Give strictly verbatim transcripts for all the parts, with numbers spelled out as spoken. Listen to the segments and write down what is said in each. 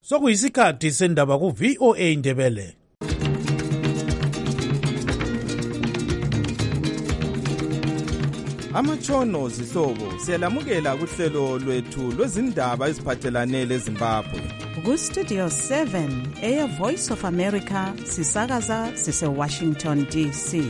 Sokuyisikhathi sendaba ku V O A Indebele. Amatshono zihlobo siyalamukela kuhlelo lwethu lwezindaba eziphathelane leZimbabwe. Ku Studio seven, Air Voice of America, sisakaza sise Washington D C.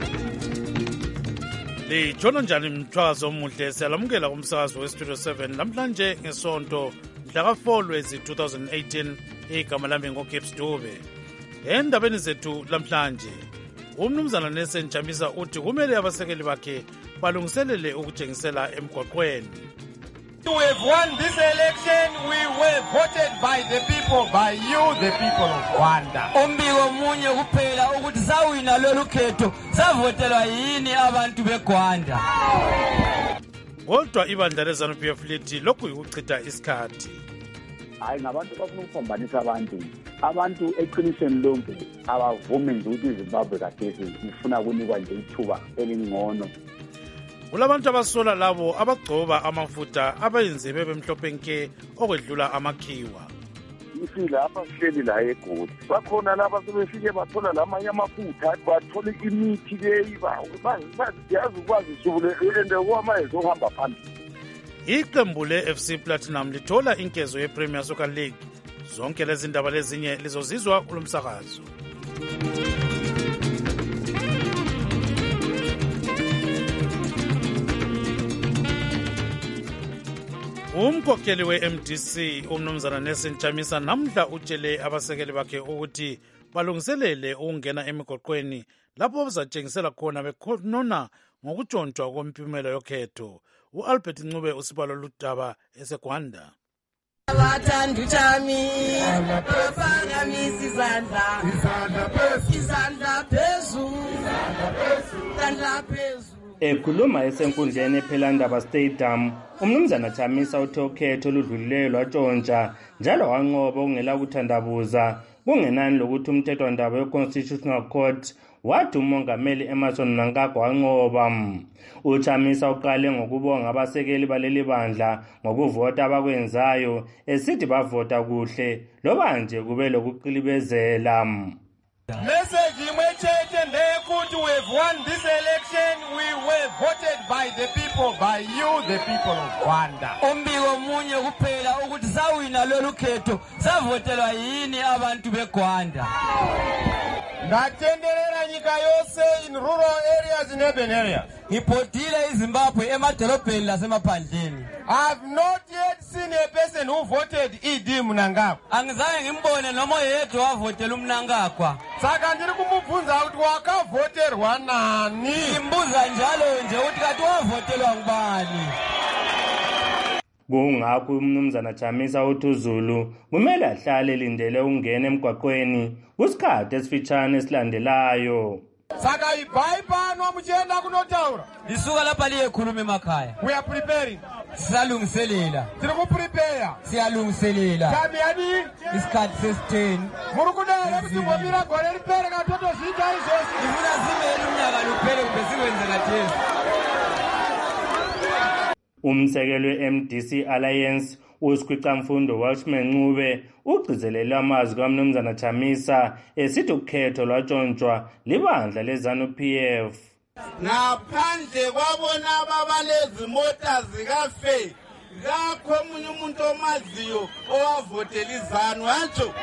Lijona njani mthwazo omuhle siyalamukela kumsakazo we Studio seven namhlanje ngesonto mhla ka four Lwezi two thousand eighteen. Igama lami ngoGibbs Dube. Endabeni zethu lamhlanje umnumzana Nelson Chamisa uthi kumele abasekeli bakhe balungiselele ukujengisela emgwaqweni. We have won this election. We were voted by the people, by you, the people of Rwanda. Umbiko munye kuphela ukuthi sawina lolu khetho savotelwa yini abantu beGwanda. Kodwa ibandla leZANU-P F lithi lokhu ukuchitha isikhathi. Hayi ngabantu bafuna ukuphambanisa abantu. Abantu eqinisweni lonke abavumi nje ukuthi iZimbabwe kathesi ifuna kunikwa nje ithuba elingcono. Kulabantu abasola labo abagcoba amafutha abayenze bebemhlophe nke okwedlula amakhiwa. Ifila apha sihleli la eGoli. Bakhona laba sebefike bathola lamanye amafutha bathola imithi leyiba baziyazi ukwazi subule ende kwama ezohamba phambili. Iqembu le-F C Platinum lithola inkezo ye-Premier Soccer League. Zonke lezi ndaba lezinye lizozizwa kulomsakazo. Umkhokheli we-M D C umnumzana Nelson Chamisa namhla utshele abasekeli bakhe ukuthi balungiselele ukungena emigoqweni lapho bazatshengisela khona bekhonona ngokutshontshwa kwempumela yokhetho. U-Albert Ncube usibalo ludaba eseGwanda. Abathandu chami baphakamisa izandla izandla phezulu izandla phezulu. Ekhuluma esenkundleni ePhelandaba Stadium, umnumzana Chamisa uthe ukhetho oludlulileyo lwatshontsha njalo wanqoba ungela kuthandabuza kungenani lokuthi umthethwandaba we-Constitutional Court wathi umongameli Emmerson Mnangagwa wanqoba. UChamisa uqale ngokubonga abasekeli baleli bandla ngokuvota abakwenzayo esithi bavota kuhle loba nje kube lokuqilibezela. Message imwechete ndekuthi we have won this election. We were voted by the people, by you, the people of Rwanda. Umbiko munye kuphela ukuthi sawina lolu khetho savotelwa yini abantu beGwanda. Ngatenderera nyika yose in rural areas and urban areas. Ngiphodile iZimbabwe emadolobheni lasemaphandleni. I have not yet seen a person who voted E D Mnangagwa. Angizange ngimbone noma yedwa wavotela uMnangagwa. Saka ndiri kumubvunza kuti wakavoterwa nani? Ngimbuza njalo nje ukuthi kati wavotelwa ngubani? Kungakho umnumzana Chamisa uthi uZulu kumele ahlale lindele ukungena emgwaqweni kusikhathi esifitshane esilandelayo. Saka ibhayi pano muchenda kunotaura. Lisuka lapha liyekhuluma emakhaya. We are preparing. Siyalungiselela. Tiri kuprepare. Siyalungiselela. Kami yadi isikhathi sesitheni. Murukudala ukuthi ngomira gore lipere katoto zita izosi. Ngifuna zimele unyaka luphele kube sikwenze kathesi. Umsekeli we-M D C Alliance uSikhwicamfundo Welshman Ncube ugcizelela amazwi kaMnumzana Chamisa esithi ukhetho lwatshontshwa libandla leZANU-P F. Ngaphandle kwabona ababalezi mota zikafe kakho omunye umuntu omaziyo owavotela iZANU hatsho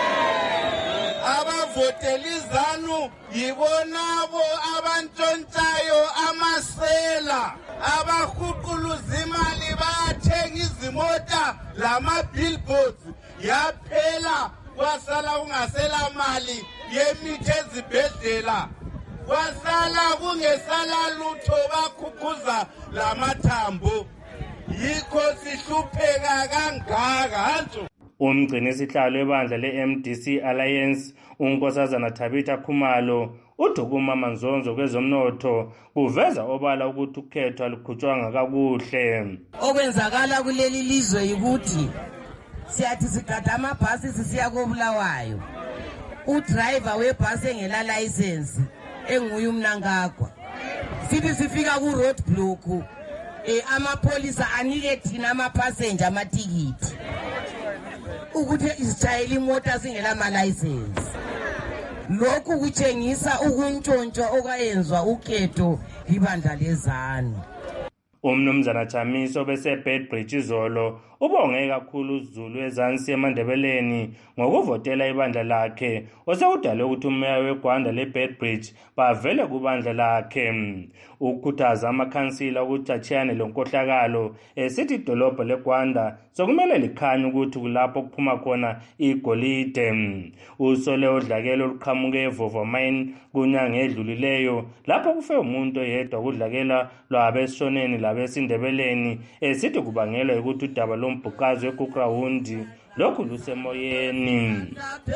abavotela iZANU yibonabo abantshontshayo amasela abahuquluza imali bathenga izimota lama-billboards yaphela kwasala kungasela mali yemithi ezibhedlela kwasala kungesala lutho bakhukhuza lamathambo yikho sihlupheka kangaka hantsho. Umgcini sihlalo ebandla le-M D C Alliance uNkosazana Thabitha Khumalo uthi ukumamazonzo kwezomnotho kuveza obala ukuthi ukhetho alukhutshwanga kakuhle. Okwenzakala kuleli lizwe yikuthi siyathi sigada amabhasi sisiya koBulawayo. Udriver webhasi engela license enguye uMnangagwa. Sithi sifika ku road block eh amapolisa anike thina ama passenger amatikiti. ukuthi izitshayela imota zingela ma-license. Lokhu kutshengisa ukuntshontsho okayenzwa ukhetho ibandla lezanu. Umnumzana Chamiso bese Bedbridge izolo ubonge kakhulu uZulu eZansi eMandebeleni ngokuvotela ibandla lakhe osekudale ukuthi umeya weGwanda leBedbridge bavele kubandla lakhe. Ukukhuthaza amakhansila ukuthi achiyane lonkohlakalo esithi idolobha leGwanda sokumele likhanye ukuthi kulapho kuphuma khona igolide. Usole udlakelo oluqhamuke eVovomain kunyanga edlulileyo lapho kufe umuntu oyedwa kudlakela lwabesishoneni labesindebeleni esithi kubangelwa ukuthi udaba lombhukazi weKukrahunди lokhu lusemoyeni.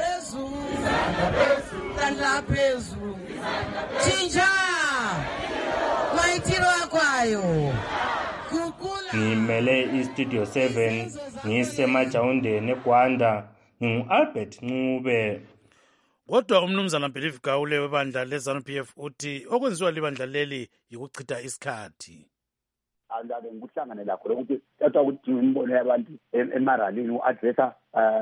Chinja maitiro akwayo ngimele iStudio seven ngisemajawundeni eGwanda ngingu-Albert Ncube. Kodwa umnumzana Believe Gawule webandla leZANU-P F uthi okwenziwa libandla leli yikuchitha isikhathi. Andabe ngikuhlangane lakho lokuthi kodwa ukuthi imbono yabantu emaralini u-addressa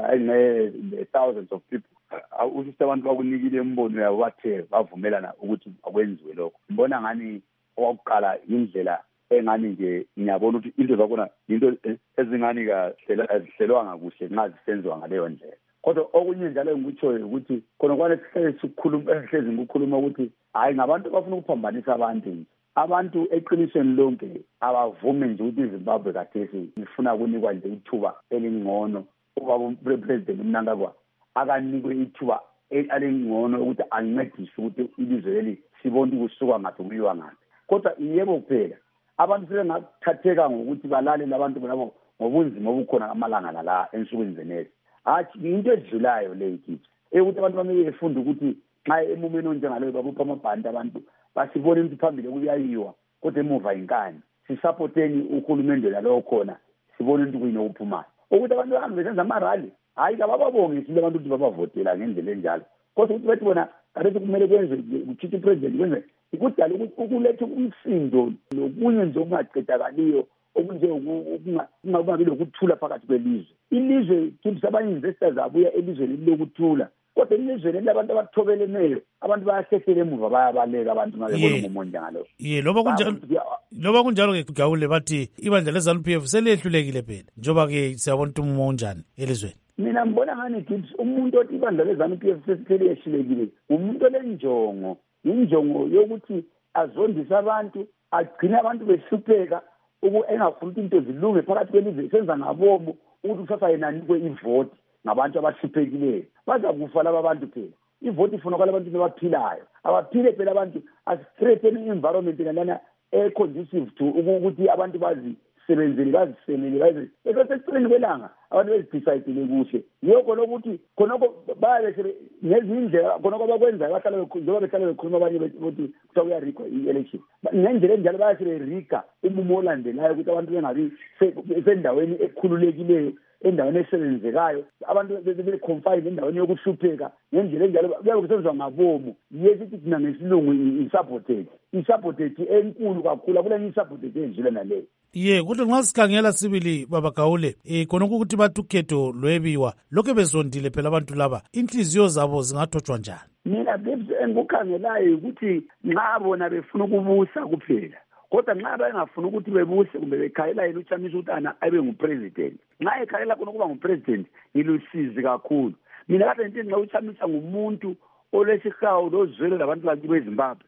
nge thousands of people usise abantu bakunikile imbono yabo bathe bavumelana ukuthi akwenziwe lokho. Ngibona ngani owakuqala indlela engani nje ngiyabona ukuthi into zakhona into ezingani kahle azihlelwanga kuhle nxa zisenziwa ngaleyo ndlela. Kodwa okunye njalo ngikutshoyo ukuthi khona kwane sihlezi sikhuluma ehlezi ngikukhuluma ukuthi hayi ngabantu bafuna ukuphambanisa abantu. Abantu eqinisweni lonke abavumi nje ukuthi iZimbabwe kathesi ifuna kunikwa nje ithuba elingcono ubaba president uMnangagwa akanikwe ithuba elingcono ukuthi ancedise ukuthi ilizwe leli sibone ukusuka ngathi kuyiwa ngathi. Kodwa yebo kuphela abantu sebengakuthatheka ngokuthi balale labantu bonabo ngobunzima obukhona amalanga la ensukwini zenezi. Athi into edlulayo le ikithi ukuthi abantu bamele befunde ukuthi xa emumeni onjengaleyo babupha amabhandi abantu basibone ukuthi phambili kuyayiwa kodwa emuva inkani sisupporteni uhulumende lalo khona sibone ukuthi kuyinokuphumayo ukuthi abantu bahambe besenza amarali hayi kabababonge sile abantu ukuthi babavotela ngendlela enjalo kodwa ukuthi bathi bona kade kumele kwenze ukuthi president kwenze ikudala ukuletha umsindo nokunye nje okungaqedakaliyo okunje ukungabi lokuthula phakathi kwelizwe. Ilizwe kithi abanye investors abuya elizweni lokuthula kodwa ilizweni labantu abathobeleneyo abantu bayahlehlela emuva bayabaleka abantu mabebona umonje ngalo. Ye loba kunjalo loba kunjalo ke Gawule bathi ibandla leZANU-P F selehlulekile phela njoba ke siyabona umumo onjani elizweni. Mina ngibona ngani kithi umuntu othi ibandla leZANU-P F sesihlelekile umuntu olenjongo injongo yokuthi azondisa abantu agcina abantu behlupheka uku engafuna into zilunge phakathi kwelizwe senza ngabomo ukuthi kusasa yena nikwe ivoti ngabantu abahluphekile baza kufa laba bantu phela. Ivoti ifuna kwalabantu abaphilayo abaphile phela abantu as-straighten environment lana e-conducive to ukuthi abantu bazisebenzele bazisemele bazi eseceleni kwelanga abantu bezidecide kuhle yoko lokuthi khonoko baye ngezindlela khonoko bakwenza bahlala njengoba behlala bekhuluma abanye ukuthi kuthiwa kuyarikwa i-election ngendlela enjalo bayasebe rika umumo olandelayo ukuthi abantu bengabi sendaweni ekhululekileyo endaweni esebenzekayo abantu be-confine endaweni yokuhlupheka ngendlela enjalo kuyabe kusenziwa ngabomo yesithi thina ngesilungu i-sabotage i-sabotage enkulu kakhulu akulenye i-sabotage enjile naleyo. Ye kodwa nxa sikhangela sibili baba Gawule eh khona ukuthi bathi ukhetho lwebiwa lokho bezondile phela abantu laba inhliziyo zabo zingathotshwa njani. Mina engikukhangelayo ukuthi nxa bona befuna ukubusa kuphela kodwa nxa bengafuna ukuthi bebuse kumbe bekhayela yena uChamiso ukuthi ana abe ngupresident nxa ekhayela khona kuba ngupresident ilusizi kakhulu. Mina kade ngithi nxa uChamiso ngumuntu olesihawu lozwelo labantu bakibo eZimbabwe.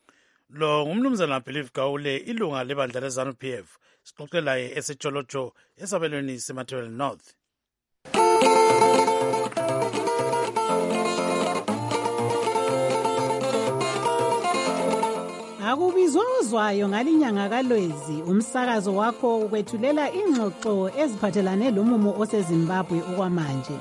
Lo ngumnumzana Believe Gawule ilunga lebandla leZANU-P F sixoxe laye eseTsholotsho esabelweni seMathebele North. Akubizozwayo ngalinyanga kaLwezi umsakazo wakho ukwethulela ingxoxo eziphathelane lomumo oseZimbabwe okwamanje.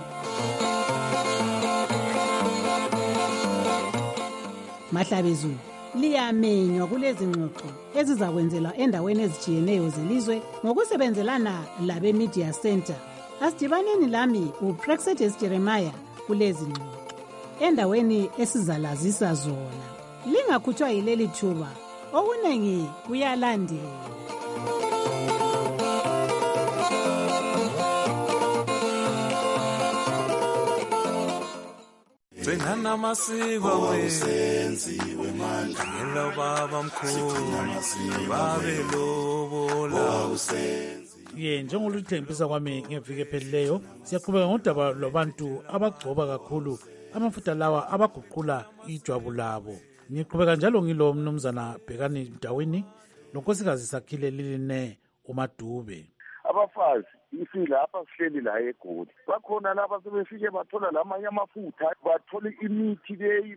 Mahlabezulu liyamenywa kulezi ngxoxo ezizakwenzelwa endaweni ezitshiyeneyo zelizwe ngokusebenzelana labe Media Center. Asidibaneni lami uPrexetes Jeremiah kulezi ngxoxo endaweni esizalazisa zona. Lingakhutshwa yileli thuba okunengi kuyalandela. Gcinana amasiko wenziwe manje ngelo baba mkhulu babe lobola ye njengoluthembisa kwami ngeviki ephelileyo siyaqhubeka ngodaba lwabantu abagcoba kakhulu amafutha lawa abaguqula ijwabu labo. Ngiqhubeka njalo ngilo mnumzana Bhekani Mdawini lonkosikazi Sakhile Liline uMadube. Abafazi isilapha sihleli la eGoli bakhona laba sebefike bathola lamanye amafutha bathole imithi leyi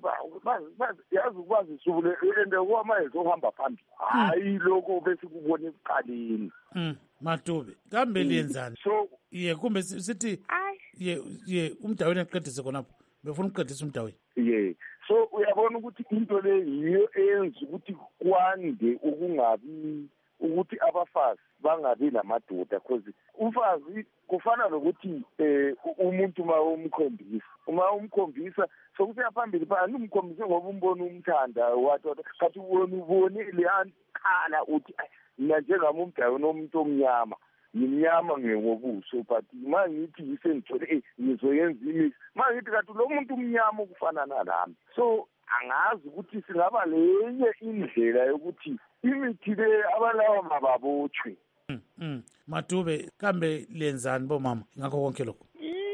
yazi ukwazi subule ende kwamayezo ohamba phambili hayi lokho besikubona ekuqaleni. Mm Madube kambe liyenzani? So ye kumbe sithi ye ye uMdawini aqedise khonapho befuna ukuqedisa uMdawini. Ye so uyabona ukuthi into le yiyo eyenza ukuthi kwande ukungabi ukuthi abafazi bangabi lamadoda because umfazi kufana nokuthi eh umuntu uma umkhombisa uma umkhombisa sokuthi aphambili phana umkhombise ngoba umbona umthanda wathi kathi ubona ubonile ankhala uthi mina njengami uMdawini nomuntu omnyama ngimnyama ngengobuso but manje ngithi yisengithole eh ngizoyenza imithi manje ngithi kathi lo muntu umnyama ukufana nalami so angazi ukuthi singaba lenye indlela yokuthi imithi le abalawa mababotshwe. Mm Madube kambe lenzani bomama ngakho konke lokho?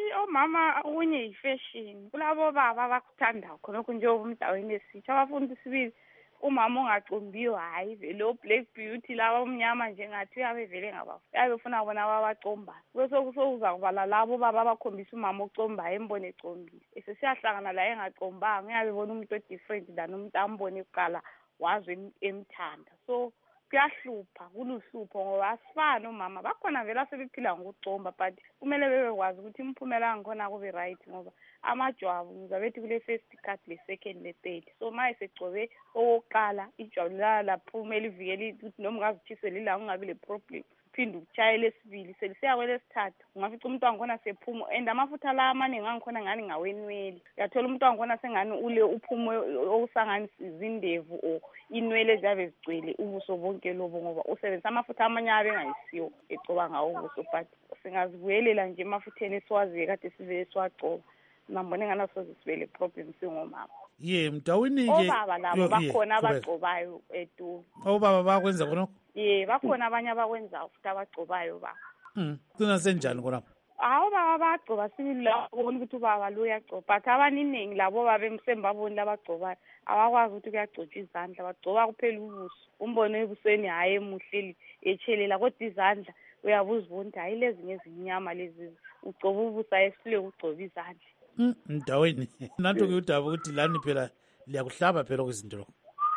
Omama unye yifashion kulabo baba abakuthanda khonokho nje uMdawini esitsha abafunda isibili umama ongacombiyo hayi vele o black beauty laba umnyama nje ngathi uyabe vele ngabafu yabe ufuna bona babacomba bese kusokuza kubala labo baba abakhombisa umama ocomba embone ecombile ese siyahlangana la engacombanga uyabe bona umuntu different than umuntu ambone eqala wazi emthanda so kuyahlupha kuluhlupho ngoba asifani umama bakhona vele asebephila ngokucomba but kumele bebekwazi ukuthi imphumela ngkhona kube right ngoba amajwabu ngizabethi kule first cut le second le third so maye segcobe owokuqala ijwabu laphuma elivikela ukuthi noma ungazithisela ila ungabi le problem phinde ukuchayela esibili selisiya kwelesithathu ungafica umuntu wangikhona sephuma and amafutha la amaningi angikhona ngani ngawenwele uyathola umuntu wangikhona sengani ule uphumo okusangani izindevu o inwele ziyabe zigcwele ubuso bonke lobo ngoba usebenzisa amafutha amanye abe ngayisiyo ecoba ngawo ubuso but singazibuyelela nje amafutheni esiwaziye kade sivele siwagcoba nambone ngana soze sibele problem singomama. Ye Mdawini ke obaba labo bakhona abagcobayo eTulu. Obaba bakwenza khonokho? Ye bakhona abanye abakwenza futhi abagcobayo ba. Mhm. Kuna senjani khonapho? Awu baba bagcoba sibili la ubona ukuthi ubaba lo uyagcoba but abaningi labo babe emsembaboni labagcobayo abakwazi ukuthi kuyagcotshwa izandla bagcoba kuphela ubuso umbone ebusweni hayi emuhleli echelela kodwa izandla uyabuza ukuthi hayi lezi ngezinyama lezi ugcoba ubuso ayesile ugcoba izandla. Mm Mdawini nanto ke udaba ukuthi lani phela liyakuhlaba phela kwezinto lokho.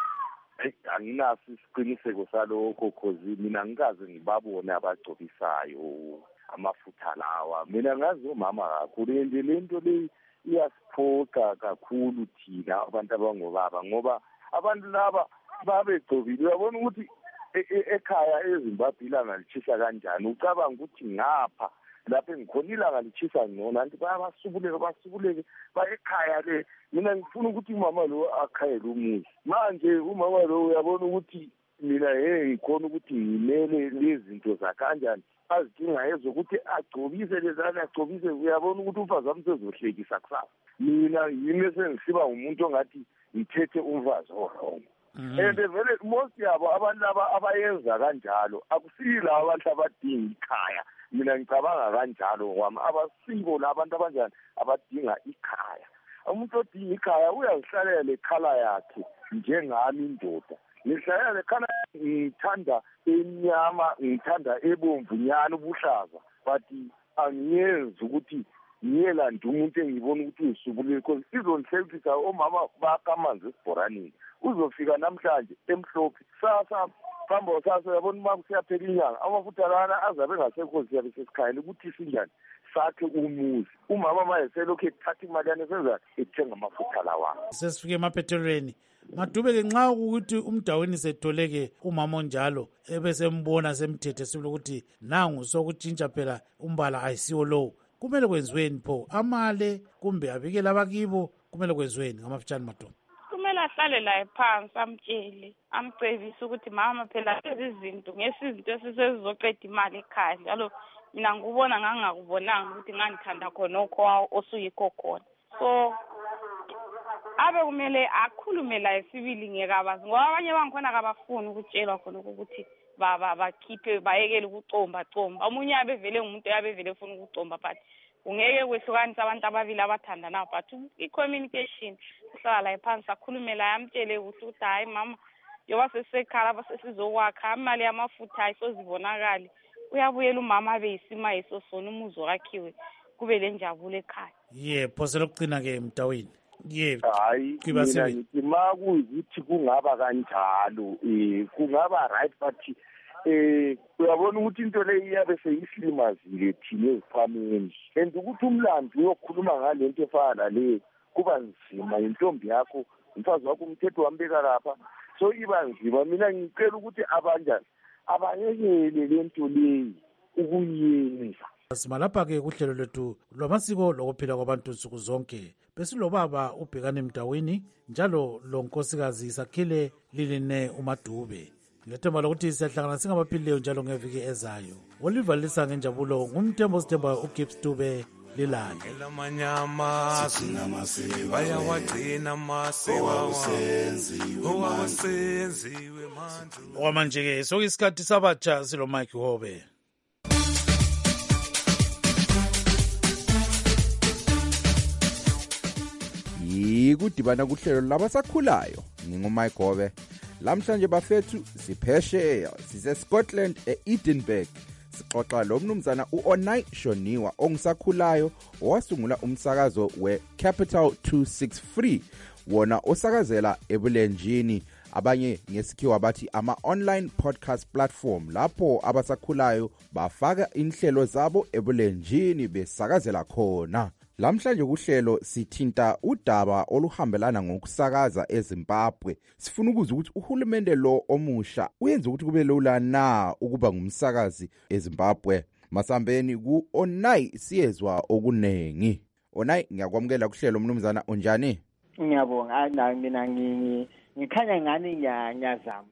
Anginaso isiqiniseko salokho cause mina ngikaze ngibabone abagcobisayo amafutha lawa mina ngazi umama kakhulu nje lento le iyasiphoqa kakhulu thina abantu abangobaba ngoba abantu laba babegcobile uyabona ukuthi ekhaya eZimbabwe ilanga lichisa kanjani ucabanga ukuthi ngapha lapho engikhona ilanga lichisa ngcono anti bayabasubuleka basubuleke bayekhaya le mina ngifuna ukuthi umama lo akhayele umuzi manje umama lo uyabona ukuthi mina hey ngikhona ukuthi ngimele lezi zinto zakanjani azidinga ezokuthi agcobise lezana agcobise uyabona ukuthi umfazi wami sezohlekisa kusasa mina yimi sengisiba umuntu ongathi ngithethe umfazi wrong. And vele most yabo abantu laba abayenza kanjalo akusila abantu abadinga ikhaya mina ngicabanga kanjalo kwami abasiko labantu abanjani abadinga ikhaya umuntu odinga ikhaya uyazihlalela ekhala yakhe njengami indoda ngihlalela ekhala ngithanda emnyama ngithanda ebomvu nyana ubuhlaza but angiyenzi ukuthi ngiyelanda umuntu engibona ukuthi usubulile because izonhlekisa omama bakamanzi esibhoraneni uzofika namhlanje emhlophe sasa phambo sasa yabona uma kusiyaphela inyanga amafutha lana azabe ngasekho siyabe sesikhayela ukuthi sinjani sakhe umuzi umama maye selokhu ethatha imali yana senza ethenga amafutha lawa sesifike emaphethelweni Madube ke nxa ukuthi uMdawini setholeke umama onjalo ebesembona semthethe sibile ukuthi nangu sokutshintsha phela umbala ayisiwo lowo kumele kwenziweni pho amale kumbe abikele abakibo kumele kwenziweni ngamafutshane Madube kumele ahlale la phansi amtshele amcebise ukuthi mama phela lezi zinto ngesizinto esisezizoqeda imali ekhaya njalo mina ngubona ngangakubonanga ukuthi ngangithanda khona okho osuyikho khona so abe kumele akhulume la sibili ngeke abazi ngoba abanye bangikhona kabafuni ukutshelwa khona ukuthi baba bakhiphe bayekele ukucomba comba omunye abe vele ngumuntu abe vele ufuna ukucomba but ungeke kwehlukanisa abantu ababili abathandana but i-communication sihlala phansi akhulume la amtshele ukuthi ukuthi hayi mama yoba sesekhala basesizokwakha imali yamafutha ayisozibonakali uyabuyela umama abe yisima esosona umuzi wakhiwe kube lenjabulo ekhaya ye phose lokucina ke Mtawini ye hayi mina ngithi makuyikuthi kungaba kanjalo eh kungaba right but eh uyabona ukuthi into le iyabe seyislimazile thina eziphameni and ukuthi umlando uyokhuluma ngale nto efana le kuba nzima intombi yakho umfazi wakho umthetho wambeka lapha so iba nzima mina ngicela ukuthi abanjani abayekele lento leyi ukuyenza simalapha-ke kuhlelo lwethu lwamasiko lokuphila kwabantu nsuku zonke besilobaba uBhekani Mtawini njalo lo nkosikazi Sakhile Liline uMadube ngethemba lokuthi siyahlangana singabaphilileyo njalo ngeviki ezayo Oliver Lisa ngenjabulo ngumthembo sithemba uGibbs Dube lilale elamanyama bayawagcina amasiko owasenziwe manje okwamanje-ke sokuyisikhathi sabatsha silo Mike Hobe. Yikudibana kuhlelo labasakhulayo ngingumike Gobe lamhlanje bafethu siphesheya sise Scotland eEdinburgh sixoxa lo mnumzana uOnai Shoniwa ongisakhulayo owasungula umsakazo weCapital two sixty-three wona osakazela ebulenjini abanye ngesikhiwa bathi ama online podcast platform lapho abasakhulayo bafaka inhlelo zabo ebulenjini besakazela khona. Lamhlanje kuhlelo sithinta udaba oluhambelana ngokusakaza eZimbabwe. Sifuna ukuzwa ukuthi uhulumende lo omusha uyenza ukuthi kube lula na ukuba ngumsakazi eZimbabwe. Masambeni kuOnai siyezwa okunengi. Onai ngiyakwamukela kuhlelo mnumzana unjani? Ngiyabonga na mina ngingi ngikhanya ngani ngiyazama.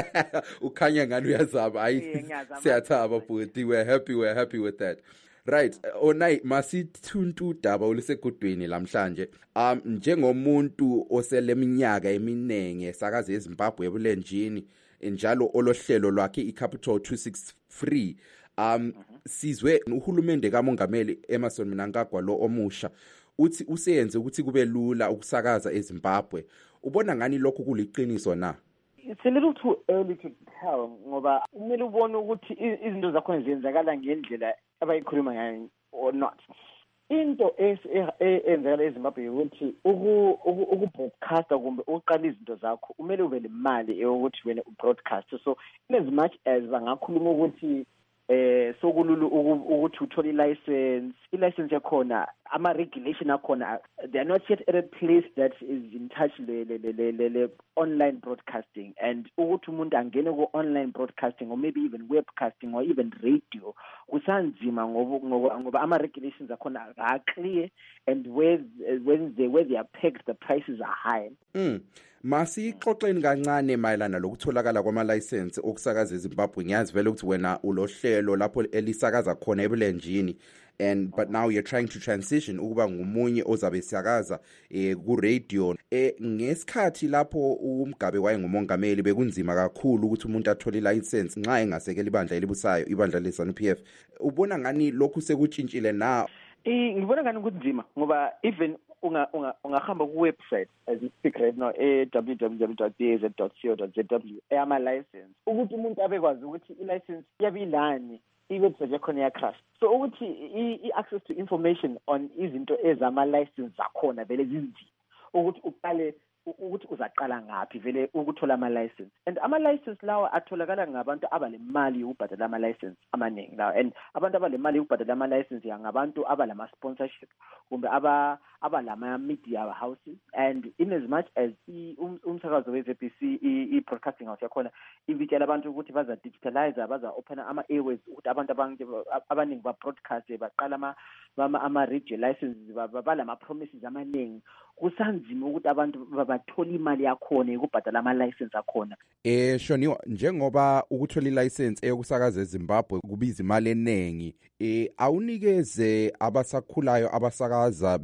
Ukhanya ngani uyazama. Hayi siyathaba futhi we happy we happy with that. Right, Onai masithuntu udaba olusegudwini lamhlanje. Um njengomuntu oseleminyaka eminenge esakaza eZimbabwe ebulenjini njalo olohlelo lwakhe iCapital two sixty-three um sizwe uhulumende kaMongameli Emmerson Mnangagwa lo omusha uthi useyenze ukuthi kube lula ukusakaza eZimbabwe. Ubona ngani lokho kuliqiniso na? It's a little too early to tell ngoba kumele ubone ukuthi izinto zakhona ziyenzakala ngendlela abayikhuluma ngayo or not. Into eyenzakala eZimbabwe ukuthi ukubroadcasta kumbe uqala izinto zakho kumele ube nemali eyokuthi wena ubroadcast. So as much as bangakhuluma ukuthi eh sokululu ukuthi uthole license ilicense yakhona ama regulation akhona they are not yet at a place that is in touch le le le online broadcasting and ukuthi umuntu angene ku online broadcasting or maybe even webcasting or even radio kusanzima ngoba ngoba ama regulations akhona are clear and where when they where they are pegged the prices are high. Mm. Masixoxeni kancane mayelana lokutholakala kwama license okusakaza eZimbabwe. Ngiyazi vele ukuthi wena ulohlelo lapho elisakaza khona ebulenjini and but now you're trying to transition ukuba ngumunye ozabe siyakaza eh ku radio eh ngesikhathi lapho umgabe waye ngumongameli bekunzima kakhulu ukuthi umuntu athole license nxa engasekela ibandla elibusayo ibandla leZANU-P F. Ubona ngani lokhu sekutshintshile na? Eh ngibona ngani kunzima ngoba even unga unga ungahamba ku website as you speak right now eh w w w dot d a z dot co dot z w ama license ukuthi umuntu abekwazi ukuthi i license yabilani i-website yakhona ya crash. So ukuthi i-access to information on izinto ezama license zakhona vele zinzima ukuthi uqale ukuthi uzaqala ngapi vele ukuthola ama license and ama license lawa atholakala ngabantu abalemali ukubhadala ama license amaningi lawa and abantu abalemali ukubhadala ama license yangabantu abalama sponsorship kumbe aba abalama media houses and in as much as umsakazo we Z B C i broadcasting house yakhona ibitshela abantu ukuthi baza digitalize baza open ama airways ukuthi abantu abaningi ba broadcast baqala ama ama radio licenses balama promises amaningi kusanzima ukuthi abantu bathola imali yakhona ukubhadala ama license akhona. Eh Shoniwa njengoba ukuthola license eyokusakaza eZimbabwe kubiza imali enengi eh awunikeze abasakhulayo abasakaza besebenza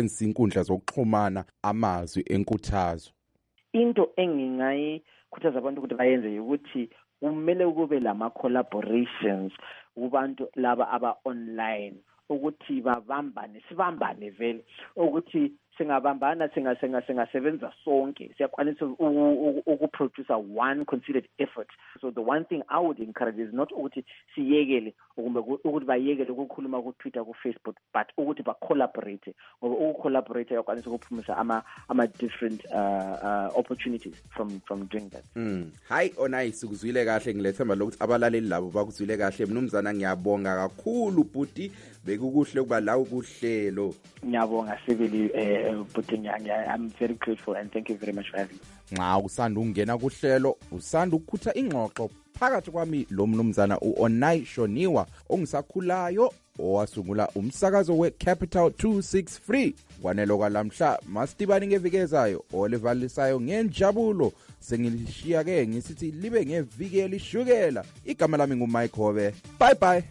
ukusebenzisa inkundla zokuxhumana amazwi enkuthazo? Into engingayikhuthaza abantu ukuthi bayenze ukuthi kumele kube lama collaborations kubantu laba aba online ukuthi babambane sibambane vele ukuthi singabambana singa singa singasebenza sonke siyakwanisa ukuproduce one considered effort. So the one thing I would encourage is not ukuthi siyekele kumbe ukuthi bayekele ukukhuluma ku Twitter ku Facebook, but ukuthi ba collaborate ngoba uku collaborate yakwanisa ukuphumisa ama ama different uh, uh, opportunities from from doing that. Mm. Hi Onayisi, ukuzwile kahle, ngilethemba lokuthi abalaleli labo bakuzwile kahle. Mnumzana ngiyabonga kakhulu bhuti, bekukuhle kuba la ukuhlelo. Ngiyabonga sibili eh bhuti nyanga. I'm very grateful and thank you very much for having me. Nxa usanda ungena kuhlelo usanda ukukhutha ingxoxo phakathi kwami lo mnumzana uOnai Shoniwa ongisakhulayo owasungula umsakazo weCapital two sixty-three. Kwanelo kwalamhla masitibani ngevikezayo olivalisayo ngenjabulo sengilishiya ke ngisithi libe ngeviki elishukela. Igama lami nguMike Hobe. Bye bye.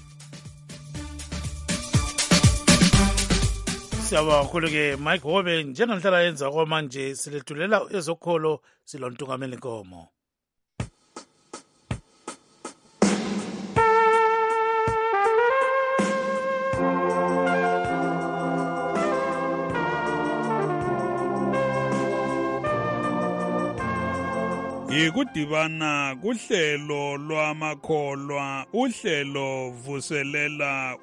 Siyabonga kakhulu ke Mike Hobe. Njengenhlala yenza kwamanje silethulela ezokholo silontungameli Nkomo. Yikudibana kuhlelo lwamakholwa, uhlelo vuselela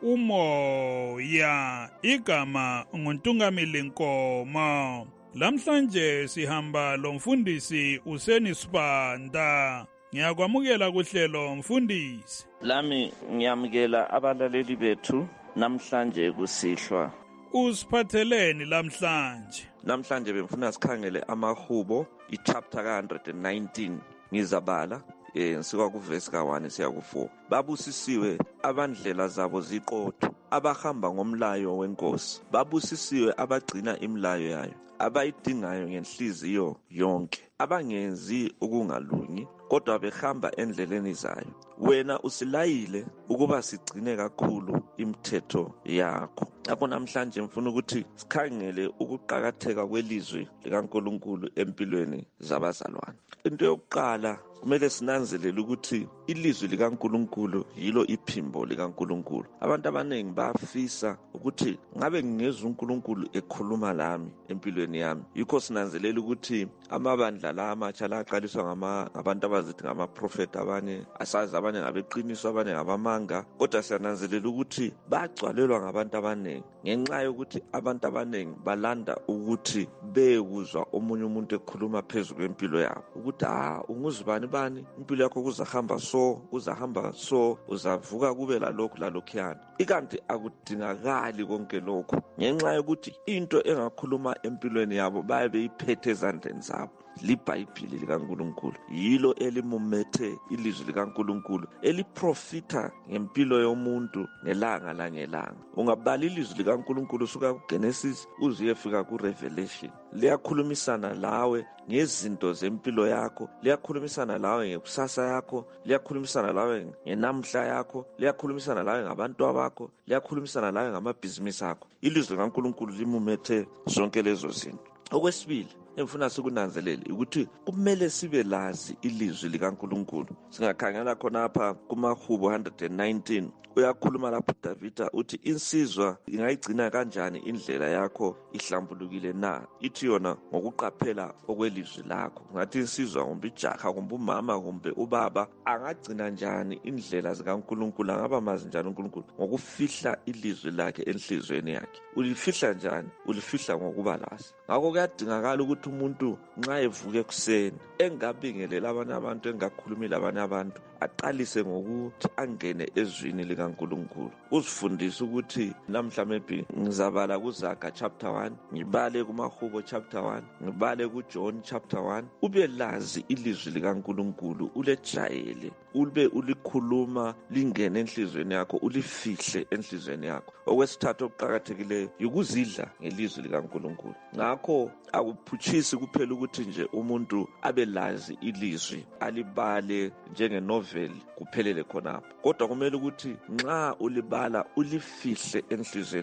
umoya. Igama nguNtungameli Nkomo. Lamhlanje sihamba lomfundisi Useni Sibanda. Ngiyakwamukela kuhlelo mfundisi. Lami ngiyamukela abalaleli bethu namhlanje kusihlwa. Usiphatheleni lamhlanje? Namhlanje bemfuna sikhangele amahubo ichapter ka one nineteen ngizabala eh sika ku verse ka one siya ku four. Babusisiwe abandlela zabo ziqotho, abahamba ngomlayo wenkosi. Babusisiwe abagcina imilayo yayo, abayidingayo ngenhliziyo yonke, abangenzi ukungalungi kodwa behamba endleleni zayo. Wena usilayile ukuba sigcine kakhulu imithetho yakho. Lapho namhlanje mfuna ukuthi sikhangele ukuqhakatheka kwelizwi likaNkulunkulu empilweni zabazalwane. Into yokuqala kumele sinanzelele ukuthi ilizwi likaNkulunkulu yilo iphimbo likaNkulunkulu. Abantu abaningi bafisa ukuthi ngabe ngingezwe uNkulunkulu ekhuluma lami empilweni yami. Yikho sinanzelela ukuthi amabandla la amatsha laqaliswa ngama ngabantu abazithi ngama prophet, abanye asazi, abanye ngabeqiniso, abanye ngabamanga, kodwa siyananzelela ukuthi bagcwalelwa ngabantu abaningi ngenxa yokuthi abantu abaningi balanda ukuthi bekuzwa omunye umuntu ekhuluma phezulu kwempilo yabo ukuthi ah unguzibani bani, impilo yakho kuzahamba so, kuzahamba so, uzavuka kube lalokhu lalokhuyana. Ikanti akudingakali konke lokho ngenxa yokuthi into engakhuluma empilweni yabo baye beyiphethe ezandleni zabo. LiBhayibhili likaNkulunkulu yilo elimumethe ilizwi likaNkulunkulu eliprofita ngempilo yomuntu ngelanga langelanga. Ungabala ilizwi likaNkulunkulu suka kuGenesis uziyefika kuRevelation, liyakhulumisana lawe ngezinto zempilo yakho, liyakhulumisana lawe ngekusasa yakho, liyakhulumisana lawe ngenamhla yakho, liyakhulumisana lawe ngabantu abakho, liyakhulumisana lawe ngamabhizinisi akho. Ilizwi likaNkulunkulu limumethe zonke lezo zinto. Okwesibili emfuna sikunanzelele ukuthi kumele sibe lazi ilizwi likaNkulunkulu. Singakhangela khona apha kumahubo one nineteen uyakhuluma lapho Davida uthi insizwa ingayigcina kanjani indlela yakho ihlambulukile na? Ithi yona ngokuqaphela okwelizwi lakho. Ngathi insizwa kumbe ijaha kumbe umama kumbe ubaba angagcina njani indlela zikaNkulunkulu, angaba mazi njani uNkulunkulu? Ngokufihla ilizwi lakhe enhlizweni yakhe. Ulifihla njani? Ulifihla ngokuba lazi. Ngakho kuyadingakala ukuthi umuntu nxa evuke ekuseni engabingelela abanye abantu, engakhulumile abanye abantu, aqalise ngokuthi angene ezwini likaNkulunkulu. Uzifundise ukuthi namhla maybe ngizabala kuZaga chapter one, ngibale kumahubo chapter one, ngibale kuJohn chapter one. Ube lazi ilizwi likaNkulunkulu, ulejayele, ube ulikhuluma lingene enhlizweni yakho, ulifihle enhlizweni yakho. Okwesithathu okuqhakathekileyo yikuzidla ngelizwi likaNkulunkulu. Ngakho akuphuthisi kuphela ukuthi nje umuntu abe lazi ilizwi alibale njengenovel kuphelele khonapho, kodwa kumele ukuthi nxa ulibala ulifihle enhlizweni yakho,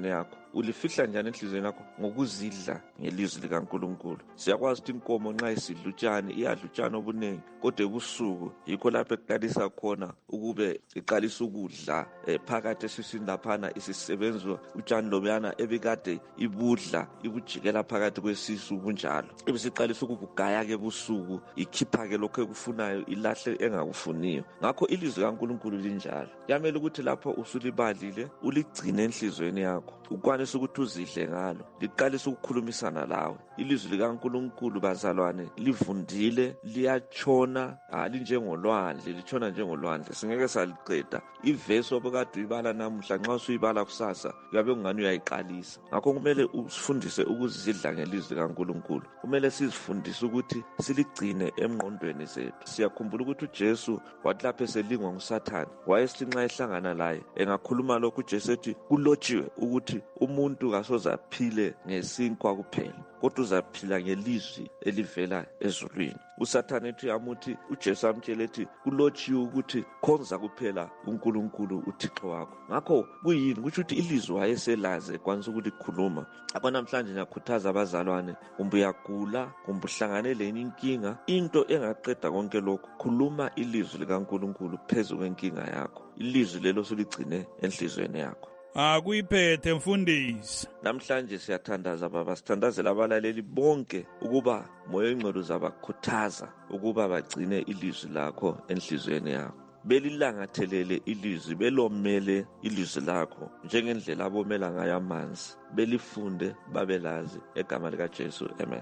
ulifihla njani enhlizweni yakho? Ngokuzidla ngelizwi likaNkulunkulu. Siyakwazi ukuthi inkomo nxa isidla utshani iyadla utshani obuningi, kodwa ebusuku yikho lapho ekuqalisa khona ukube iqalisa ukudla eh, phakathi esiswini laphana isisebenza utshani lobuyana ebikade ibudla ibujikela phakathi kwesisu bunjalo. Ebisiqalisa ukugaya ke ebusuku ikhipha ke lokho ekufunayo ilahle engakufuniyo. Ngakho ilizwi likaNkulunkulu linjalo. Yamele ukuthi lapho usulibalile uligcine enhlizweni yakho, ukwanisa ukuthi uzidle ngalo, liqalisa ukukhulumisana lawe. Ilizwi likaNkulunkulu bazalwane livundile, liyatshona, alinjengolwandle, litshona njengolwandle, singeke saliqeda. Ivesi obukade uyibala namuhla nxa usuyibala kusasa uyabe ungani uyayiqalisa. Ngakho kumele usifundise ukuzidla ngelizwi likaNkulunkulu. Kumele sizifundise ukuthi siligcine emngqondweni zethu. Siyakhumbula ukuthi uJesu wathi lapho eselingwa nguSathane wayesithi nxa ehlangana laye engakhuluma lokhu uJesu ethi kulotshiwe ukuthi umuntu kasoze aphile ngesinkwa kuphela, kodwa uzaphila ngelizwi elivela ezulwini. USathane ethi amuthi uJesu amtshela ethi kulotshiwe ukuthi khonza kuphela uNkulunkulu uThixo wakho. Ngakho kuyini kusho ukuthi ilizwi wayeselaze kwanisa ukulikhuluma. Apha namhlanje ngiyakhuthaza abazalwane, kumbe uyagula kumbe uhlangane lenye inkinga, into engaqeda konke lokho, khuluma ilizwi likaNkulunkulu phezu kwenkinga yakho. Ilizwi lelo suligcine enhlizweni yakho. Akuyiphethe mfundisi. Namhlanje siyathandaza baba, sithandazela abalaleli bonke ukuba moya ingcwele uzabakhuthaza ukuba bagcine ilizwi lakho enhlizweni yakho. Belilangathelele ilizwi, belomele ilizwi lakho njengendlela abomela ngayo amanzi. Belifunde babelazi egama lika Jesu. Amen.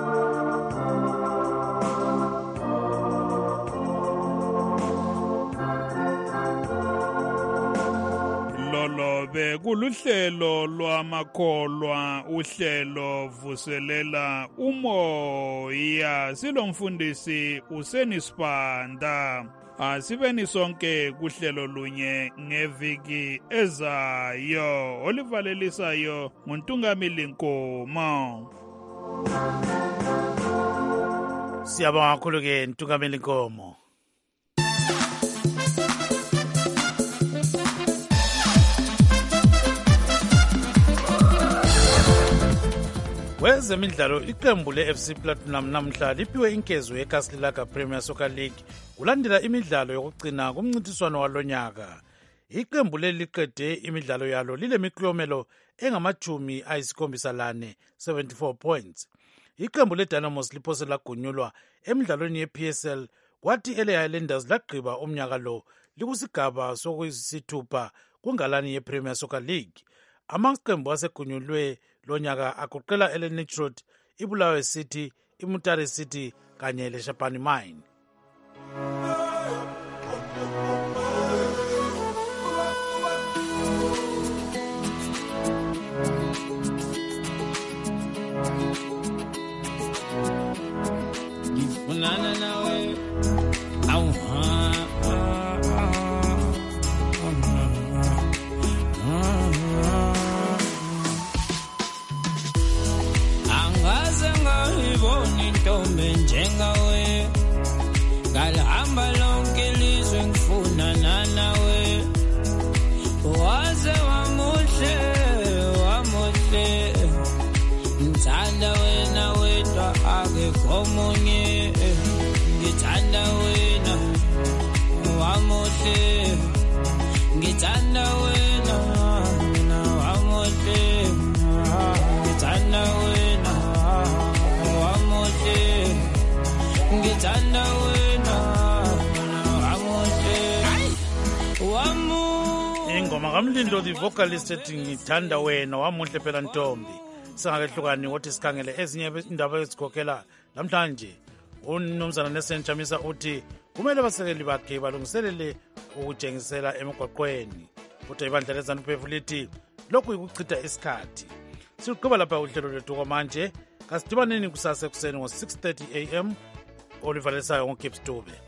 Lolobe kuluhlelo lwamakholwa, uhlelo vuselela umoya. Silomfundisi uSenisibanda. Asibeni sonke kuhlelo lunye ngeviki ezayo. Olivalelisayo nguNtungamili Nkomo. Siyabonga kakhulu ke Ntungamili Nkomo. Kwezemidlalo, iqembu le-F C Platinum namhla liphiwe inkezo yeKaSlilaka Premier Soccer League kulandela imidlalo yokugcina kumncintiswano walonyaka. Iqembu leli liqede imidlalo yalo lilemiklomelo engamajumi ayisikhombisa lane, seventy-four points. Iqembu leDynamos liphose lagunyulwa emidlalweni ye-P S L, kwathi L A Highlanders lagqiba umnyaka lo likusigaba sokuyisithupha kungalani ye-Premier Soccer League. Amaqembu asegunyulwe lonyaka agoqela eLenich Road, iBulawayo City, iMutare City kanye leShapani Mine. Ngifunana nawe awuha ntombe njengawe, ngalihamba lonke ilizwe ngifunana nawe, waze wamuhle wamuhle, ngithanda wena wedwa akekho omunye, ngithanda wena wamuhle, ngithanda wena wamuhle, ngithanda wena ngithanda wena wamuhle. Ingoma kaMlindo the vocalist ethi ngithanda wena wamuhle phela ntombi. Singakehlukani ukuthi sikhangele ezinye indaba ezikhokhela namhlanje. Unomzana nesentshamisa uthi kumele abasekeli bakhe balungiselele ukujengisela emgwaqweni. Kodwa ibandla leZANU-P F lithi lokhu ikuchitha isikhathi. Siqhubeka lapha uhlelo lwethu kwamanje. Kasidibaneni kusasa ekuseni ngo six thirty a m Olivalelisayo ngoGibbs Dube.